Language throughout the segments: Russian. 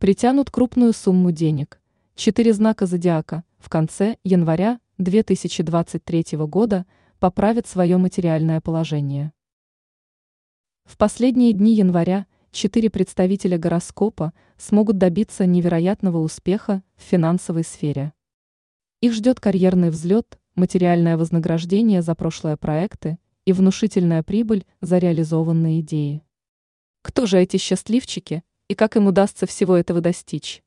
притянут крупную сумму денег. 4 знака зодиака в конце января 2023 года поправят свое материальное положение. В последние дни января 4 представителя гороскопа смогут добиться невероятного успеха в финансовой сфере. Их ждет карьерный взлет, материальное вознаграждение за прошлые проекты и внушительная прибыль за реализованные идеи. Кто же эти счастливчики и как им удастся всего этого достичь?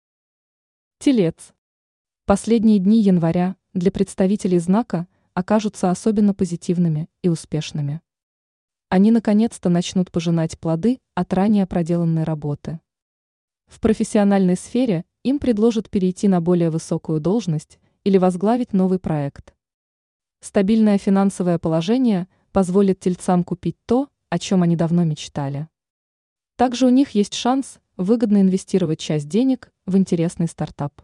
Телец. Последние дни января для представителей знака окажутся особенно позитивными и успешными. Они наконец-то начнут пожинать плоды от ранее проделанной работы. В профессиональной сфере им предложат перейти на более высокую должность или возглавить новый проект. Стабильное финансовое положение позволит тельцам купить то, о чем они давно мечтали. Также у них есть шанс выгодно инвестировать часть денег в интересный стартап.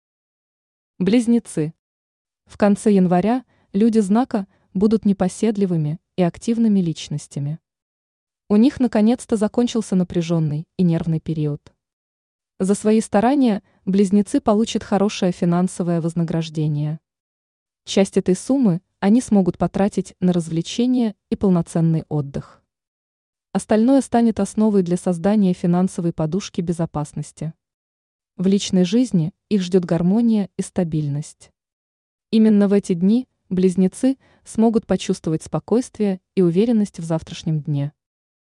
Близнецы. В конце января люди знака будут непоседливыми и активными личностями. У них наконец-то закончился напряженный и нервный период. За свои старания близнецы получат хорошее финансовое вознаграждение. Часть этой суммы они смогут потратить на развлечения и полноценный отдых. Остальное станет основой для создания финансовой подушки безопасности. В личной жизни их ждет гармония и стабильность. Именно в эти дни близнецы смогут почувствовать спокойствие и уверенность в завтрашнем дне.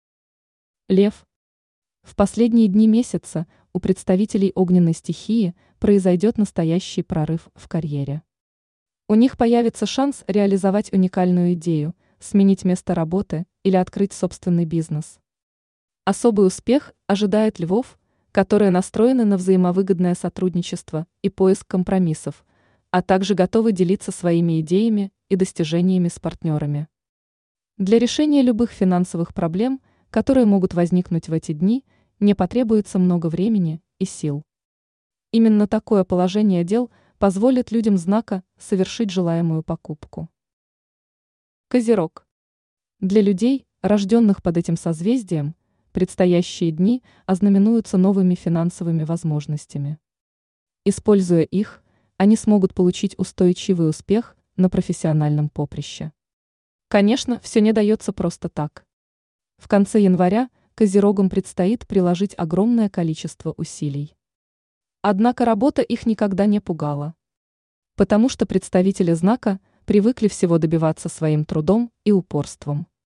Лев. В последние дни месяца у представителей огненной стихии произойдет настоящий прорыв в карьере. У них появится шанс реализовать уникальную идею, сменить место работы или открыть собственный бизнес. Особый успех ожидает львов, которые настроены на взаимовыгодное сотрудничество и поиск компромиссов, а также готовы делиться своими идеями и достижениями с партнерами. Для решения любых финансовых проблем, которые могут возникнуть в эти дни, не потребуется много времени и сил. Именно такое положение дел позволит людям знака совершить желаемую покупку. Козерог. Для людей, рожденных под этим созвездием, предстоящие дни ознаменуются новыми финансовыми возможностями. Используя их, они смогут получить устойчивый успех на профессиональном поприще. Конечно, все не дается просто так. В конце января козерогам предстоит приложить огромное количество усилий. Однако работа их никогда не пугала. Потому что представители знака привыкли всего добиваться своим трудом и упорством.